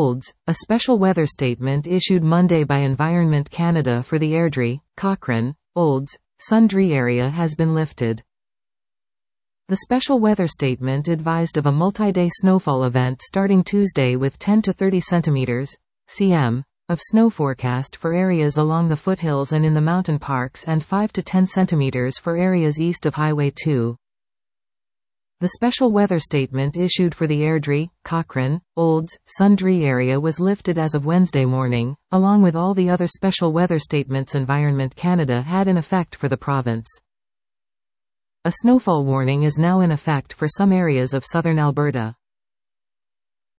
Olds, a special weather statement issued Monday by Environment Canada for the Airdrie, Cochrane, Olds, Sundre area has been lifted. The special weather statement advised of a multi-day snowfall event starting Tuesday with 10 to 30 centimeters (cm) of snow forecast for areas along the foothills and in the mountain parks and 5 to 10 centimeters for areas east of Highway 2. The special weather statement issued for the Airdrie, Cochrane, Olds, Sundre area was lifted as of Wednesday morning, along with all the other special weather statements Environment Canada had in effect for the province. A snowfall warning is now in effect for some areas of southern Alberta.